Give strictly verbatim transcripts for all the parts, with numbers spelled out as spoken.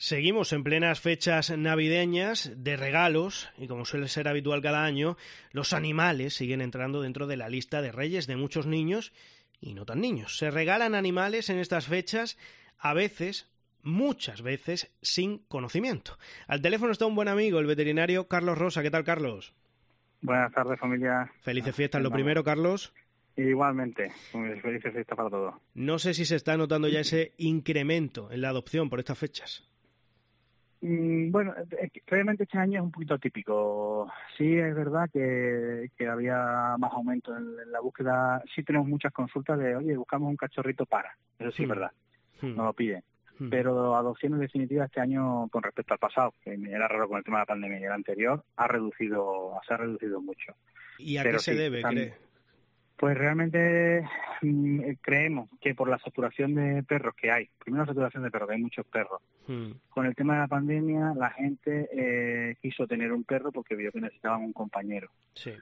Seguimos en plenas fechas navideñas de regalos y, como suele ser habitual cada año, los animales siguen entrando dentro de la lista de reyes de muchos niños y no tan niños. Se regalan animales en estas fechas, a veces, muchas veces, sin conocimiento. Al teléfono está un buen amigo, el veterinario Carlos Rosa. ¿Qué tal, Carlos? Buenas tardes, familia. Felices fiestas, lo primero, Carlos. Igualmente, felices fiestas para todos. No sé si se está notando ya ese incremento en la adopción por estas fechas. Bueno, realmente este año es un poquito atípico. Sí, es verdad que, que había más aumento en, en la búsqueda. Sí tenemos muchas consultas de, oye, buscamos un cachorrito para. Eso sí es verdad, Hmm. no lo piden. Hmm. Pero adopciones definitivas este año, con respecto al pasado, que era raro con el tema de la pandemia y el anterior, ha reducido, se ha reducido mucho. ¿Y a Pero qué se sí, debe, también, cree? Pues realmente mmm, creemos que por la saturación de perros que hay, primero la saturación de perros, que hay muchos perros, Hmm. con el tema de la pandemia la gente eh, quiso tener un perro porque vio que necesitaban un compañero. Sí.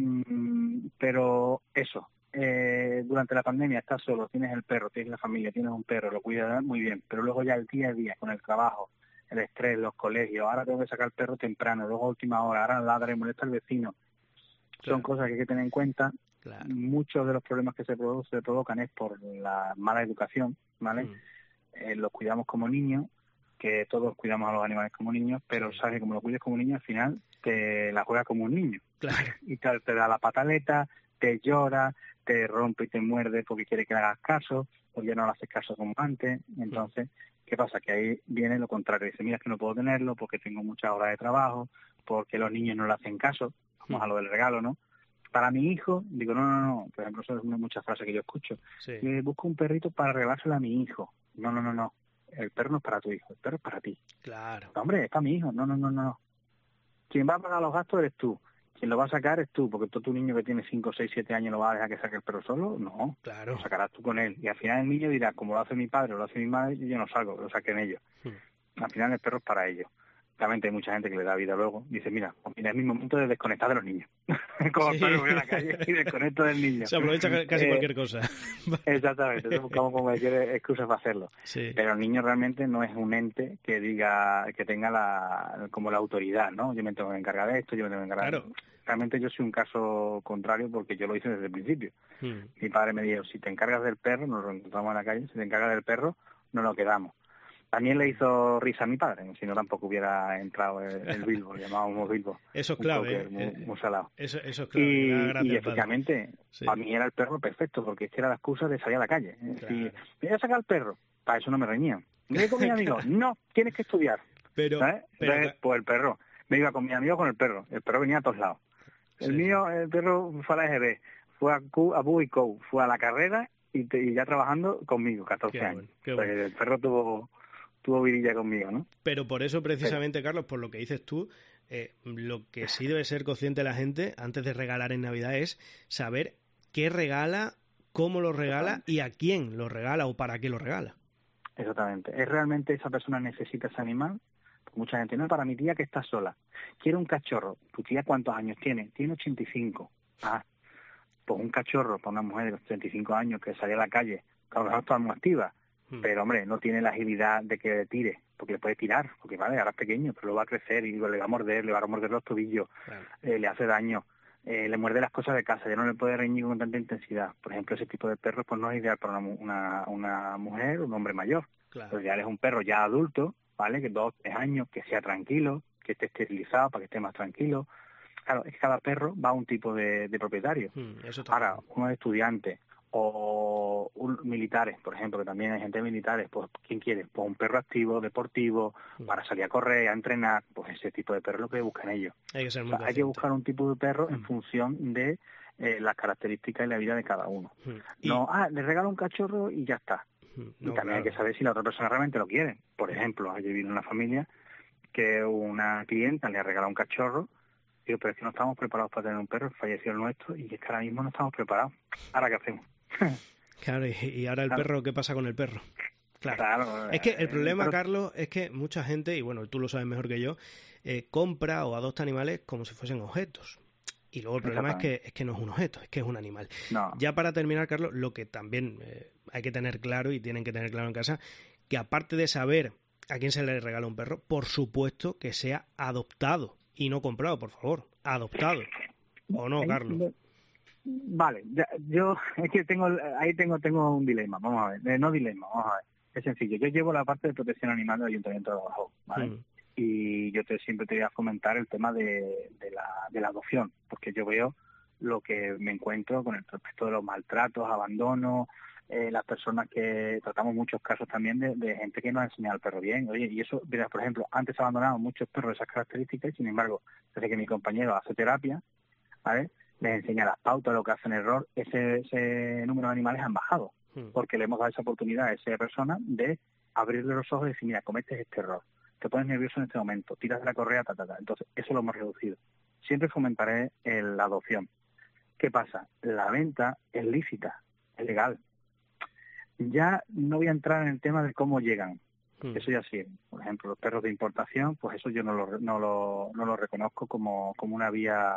Mm, pero eso, eh, durante la pandemia estás solo, tienes el perro, tienes la familia, tienes un perro, lo cuidas muy bien, pero luego ya el día a día, con el trabajo, el estrés, los colegios, ahora tengo que sacar el perro temprano, luego a última hora, ahora ladra y molesta al vecino. Claro. Son cosas que hay que tener en cuenta. Claro. Muchos de los problemas que se, produ- se provocan es por la mala educación, ¿vale? Hmm. Eh, los cuidamos como niños, que todos cuidamos a los animales como niños, pero Sí. sabes que como lo cuides como niño, al final te la juegas como un niño. Claro. Y te, te da la pataleta, te llora, te rompe y te muerde porque quiere que le hagas caso, porque ya no le haces caso como antes. Entonces, ¿qué pasa? Que ahí viene lo contrario. Dice, mira, es que no puedo tenerlo porque tengo muchas horas de trabajo, porque los niños no le hacen caso. Vamos Hmm. a lo del regalo, ¿no? Para mi hijo, digo, no, no, no, por ejemplo, eso es una muchas frases que yo escucho. Sí. Eh, busco un perrito para regalárselo a mi hijo. No, no, no, no. El perro no es para tu hijo, el perro es para ti. Claro. No, hombre, es para mi hijo. No, no, no, no. Quien va a pagar los gastos eres tú. Quien lo va a sacar es tú, porque tú, tu niño que tiene cinco, seis, siete años, ¿lo vas a dejar que saque el perro solo? No. Claro. Lo sacarás tú con él. Y al final el niño dirá, como lo hace mi padre o lo hace mi madre, yo no salgo, lo saquen ellos. Hmm. Al final el perro es para ellos. Realmente hay mucha gente que le da vida luego. Dice, mira, pues mira, es mi momento de desconectar de los niños. Como Sí. el perro que voy a la calle y desconecto del niño. Se aprovecha ca- casi Eh, cualquier cosa. Exactamente, entonces buscamos como cualquier excusa para hacerlo. Sí. Pero el niño realmente no es un ente que diga, que tenga la como la autoridad, ¿no? Yo me tengo que encargar de esto, yo me tengo que encargar Claro. de esto. Realmente yo soy un caso contrario porque yo lo hice desde el principio. Hmm. Mi padre me dijo, si te encargas del perro, nos lo encontramos en la calle, si te encargas del perro, nos lo quedamos. También le hizo risa a mi padre, si no tampoco hubiera entrado el, el Bilbo, lo llamábamos Bilbo. Eso es Un clave, cocker ¿eh? muy, Eh, muy salado. Eso, eso es clave. que le haga Y, gracia y al padre. efectivamente, Sí. para mí era el perro perfecto, porque es que era la excusa de salir a la calle. Es decir, Claro. me voy a sacar al perro. Para eso no me reñían. Me voy con mis amigos. No, tienes que estudiar. Pero, ¿Sabes? pero Entonces, pues el perro. Me iba con mis amigos con el perro. El perro venía a todos lados. El Sí, mío, el perro fue a la E G B, fue a, Q, a Bu y Co, fue a la carrera y, te- y ya trabajando conmigo, catorce Qué años. bueno, qué O sea, bueno. que el perro tuvo, tuvo vidilla conmigo, ¿no? Pero por eso, precisamente, Carlos, por lo que dices tú, eh, lo que sí debe ser consciente la gente antes de regalar en Navidad es saber qué regala, cómo lo regala y a quién lo regala o para qué lo regala. Exactamente. ¿Es realmente esa persona necesita ese animal? Pues mucha gente, no, para mi tía que está sola. Quiere un cachorro. ¿Tu tía cuántos años tiene? Tiene ochenta y cinco. Ah, pues un cachorro para una mujer de ochenta y cinco años que sale a la calle, que a lo mejor está muy activa, Hmm. pero hombre, no tiene la agilidad de que tire, porque le puede tirar, porque vale, ahora es pequeño, pero lo va a crecer y le va a morder, le va a morder los tobillos, Claro. eh, le hace daño, eh, le muerde las cosas de casa, ya no le puede reñir con tanta intensidad. Por ejemplo, ese tipo de perros pues no es ideal para una, mu- una, una mujer o un hombre mayor. Claro. Lo ideal es un perro ya adulto, ¿vale? Que dos, tres años, que sea tranquilo, que esté esterilizado para que esté más tranquilo. Claro, es que cada perro va a un tipo de, de propietario. Hmm, Eso está Ahora, claro. unos estudiantes o un- militares, por ejemplo, que también hay gente militares, pues ¿quién quiere? Pues un perro activo, deportivo, Hmm. para salir a correr, a entrenar, pues ese tipo de perro es lo que buscan ellos. Hay que ser O muy sea, hay que consciente. buscar un tipo de perro en Hmm. función de eh, las características y la vida de cada uno. Hmm. Y- No, ah, le regalo un cachorro y ya está. Hmm, Y no, también hay claro. que saber si la otra persona realmente lo quiere. Por ejemplo, ayer vino una familia que una clienta le ha regalado un cachorro. Digo, pero es que no estamos preparados para tener un perro, falleció el nuestro y es que ahora mismo no estamos preparados. ¿Ahora qué hacemos? Claro, y, y ahora el Claro. perro, ¿qué pasa con el perro? Claro. Claro, Es que eh, el problema, pero- Carlos, es que mucha gente, y bueno, tú lo sabes mejor que yo, eh, compra o adopta animales como si fuesen objetos. Y luego el problema es que, es que no es un objeto, es que es un animal. No. Ya para terminar, Carlos, lo que también eh, hay que tener claro y tienen que tener claro en casa, que aparte de saber ¿A quién se le regala un perro? Por supuesto que sea adoptado y no comprado, por favor, adoptado. ¿O no, Carlos? Vale, ya, yo es que tengo ahí tengo tengo un dilema, vamos a ver, eh, no dilema, vamos a ver. Es sencillo, yo llevo la parte de protección animal del Ayuntamiento de Badajoz, ¿vale? Mm. Y yo te, siempre te voy a comentar el tema de, de, la, de la adopción, porque yo veo lo que me encuentro con el respecto de los maltratos, abandonos, eh, las personas que tratamos muchos casos también de, de gente que no ha enseñado al perro bien. Oye, y eso, mira, por ejemplo, antes ha abandonado muchos perros de esas características y sin embargo, desde que mi compañero hace terapia, ¿vale?, les enseña las pautas, lo que hacen error, ese, ese número de animales han bajado, porque le hemos dado esa oportunidad a esa persona de abrirle los ojos y decir, mira, cometes este error, te pones nervioso en este momento, tiras de la correa, ta, ta, ta. Entonces, eso lo hemos reducido. Siempre fomentaré la adopción. ¿Qué pasa? La venta es lícita, es legal. Ya no voy a entrar en el tema de cómo llegan. Mm. Eso ya sí. Por ejemplo, los perros de importación, pues eso yo no lo, no lo, no lo reconozco como, como una vía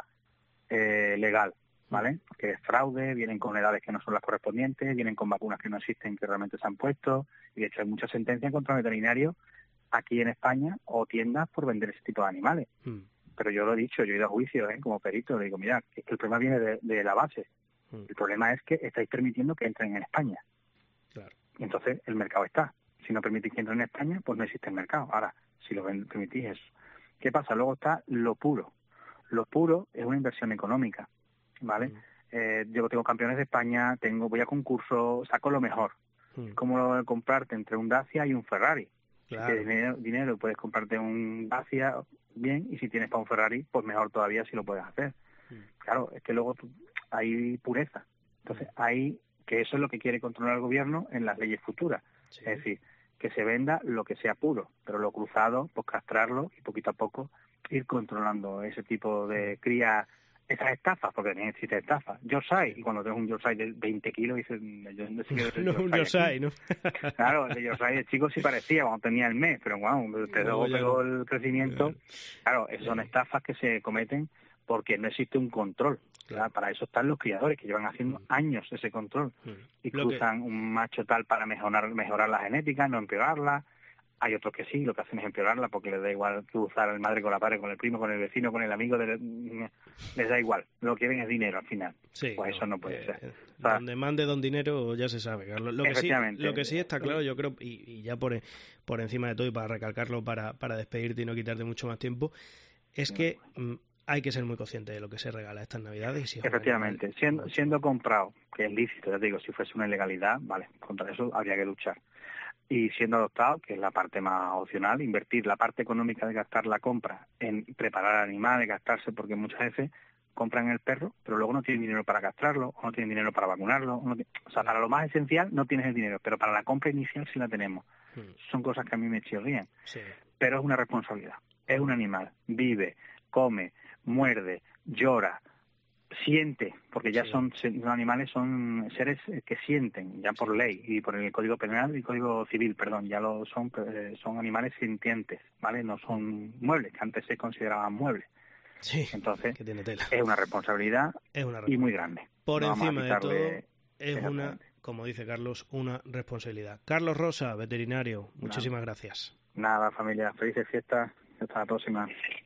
eh, legal, ¿vale? Porque es fraude, vienen con edades que no son las correspondientes, vienen con vacunas que no existen, que realmente se han puesto, y de hecho hay muchas sentencias contra veterinarios aquí en España o tiendas por vender ese tipo de animales. Mm. Pero yo lo he dicho, yo he ido a juicio, ¿eh?, como perito, le digo, mira, que el problema viene de, de la base. Mm. El problema es que estáis permitiendo que entren en España. Claro. Y entonces el mercado está. Si no permitís que entren en España, pues no existe el mercado. Ahora, si lo permitís eso. ¿Qué pasa? Luego está lo puro. Lo puro es una inversión económica, ¿vale? Mm. Eh, yo tengo campeones de España, tengo voy a concursos, saco lo mejor. Mm. Como lo de comprarte entre un Dacia y un Ferrari. Claro. Si tienes dinero, dinero, puedes comprarte un Dacia, bien, y si tienes para un Ferrari, pues mejor todavía si lo puedes hacer. Mm. Claro, es que luego tú, hay pureza. Entonces, mm. hay que eso es lo que quiere controlar el gobierno en las leyes futuras. Sí. Es decir, que se venda lo que sea puro, pero lo cruzado, pues castrarlo y poquito a poco ir controlando ese tipo de cría, esas estafas, porque también existe estafa. Yorkshire, y cuando tengo un Yorkshire de veinte kilos, dices, yo no sé qué no, un Yorkshire, ¿no? Claro, el Yorkshire el chico sí parecía cuando tenía el mes, pero wow, te luego pegó el crecimiento. Claro, esas son estafas que se cometen porque no existe un control. Claro. Para eso están los criadores, que llevan haciendo mm. años ese control. Mm. Y cruzan que... un macho tal para mejorar mejorar la genética, no empeorarla. Hay otros que sí, lo que hacen es empeorarla porque les da igual cruzar el madre con la padre, con el primo, con el vecino, con el amigo. De... Les da igual. Lo que quieren es dinero al final. Sí, pues no, eso no puede eh, ser. O sea, donde mande don dinero ya se sabe, Carlos. Lo que sí, lo que sí está claro, yo creo, y, y ya por, por encima de todo y para recalcarlo, para, para despedirte y no quitarte mucho más tiempo, es que... Mm, hay que ser muy consciente de lo que se regala estas Navidades. Y si efectivamente, siendo, siendo comprado, que es lícito, ya te digo, si fuese una ilegalidad, vale, contra eso habría que luchar. Y siendo adoptado, que es la parte más opcional, invertir la parte económica de gastar la compra en preparar animales, gastarse, porque muchas veces compran el perro, pero luego no tienen dinero para castrarlo, o no tienen dinero para vacunarlo. O, no tienen... o sea, para lo más esencial no tienes el dinero, pero para la compra inicial sí la tenemos. Hmm. Son cosas que a mí me chirrían. Sí. Pero es una responsabilidad. Es un animal, vive, come, muerde, llora, siente, porque ya sí. son los animales son seres que sienten, ya por ley y por el Código Penal y Código Civil, perdón, ya lo son, son animales sintientes, ¿vale? No son muebles, que antes se consideraban muebles. Sí, entonces que tiene tela. Es una responsabilidad, es una responsabilidad y muy grande. Por no encima de todo, es una, como dice Carlos, una responsabilidad. Carlos Rosa, veterinario, muchísimas Nada. gracias. Nada, familia, felices fiestas, hasta la próxima.